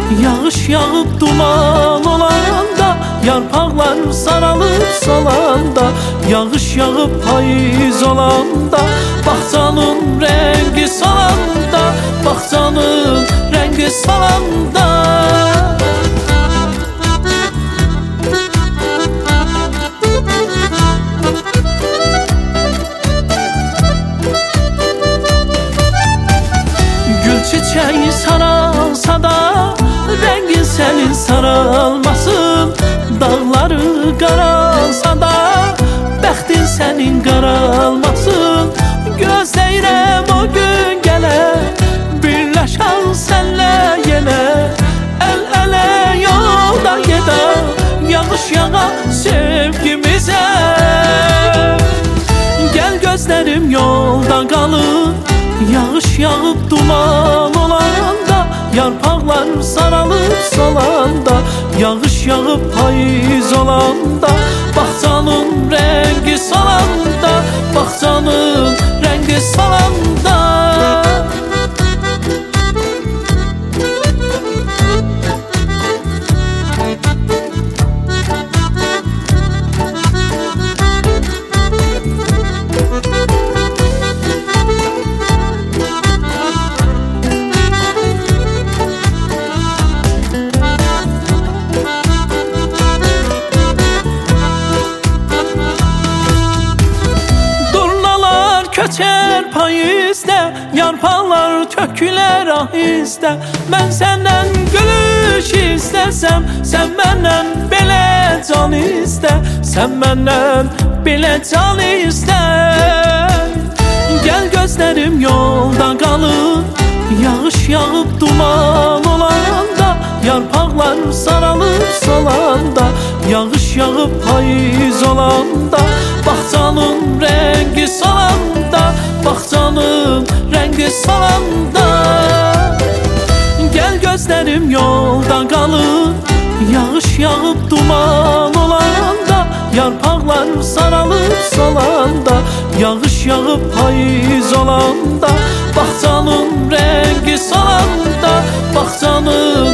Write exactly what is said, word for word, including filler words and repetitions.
Yağış yağıp duman olanda, yarpaqlar saralıb salanda, yağış yağıp payız olanda, bağçanın rəngi salanda, bağçanın rəngi salanda. Gül çiçeği saralsa da rengin senin saralmasın. Dağları qaralsa da bəxtin senin qaralmasın. Gözləyirəm o gün gələ, birləşən sənlə yenə, əl-ələ yolda gedə, yağış yağa sevgimizə. Gəl gözlərim yolda qalır, yağış yağıb duman olanda, yarpaqlar saralıb salanda, yağış yağıb payız olanda, bağçanın rəngi salanda, bağçanın rəngi salanda. Köçər payızda, yarpaqlar tökülər ahistə. Mən səndən gülüş istəsəm, sən məndən belə can istə, sən məndən belə can istə. Gəl gözlərim yolda qalır, yağış yağıb duman olanda, yarpaqlar saralıb salanda, yağış yağıb payız olanda, bağçanın rəngi salanda, bağçanın rəngi salanda. Gəl gözlərim yolda qalır, yağış yağıb duman olanda, yarpaqlar saralıb salanda, yağış yağıb payız olanda, bağçanın rəngi salanda, bağçanın